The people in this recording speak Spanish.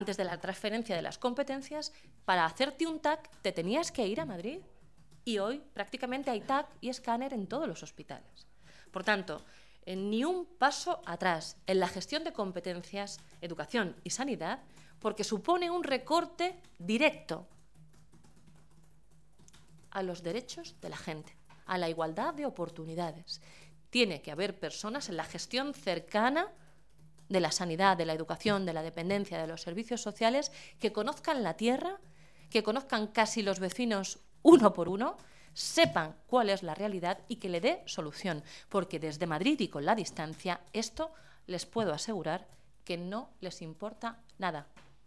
antes de la transferencia de las competencias, para hacerte un TAC te tenías que ir a Madrid. Y hoy prácticamente hay TAC y escáner en todos los hospitales. Por tanto, ni un paso atrás en la gestión de competencias, educación y sanidad, porque supone un recorte directo a los derechos de la gente, a la igualdad de oportunidades. Tiene que haber personas en la gestión cercana de la sanidad, de la educación, de la dependencia, de los servicios sociales, que conozcan la tierra, que conozcan casi los vecinos uno por uno, sepan cuál es la realidad y que le dé solución. Porque desde Madrid y con la distancia, esto les puedo asegurar que no les importa nada.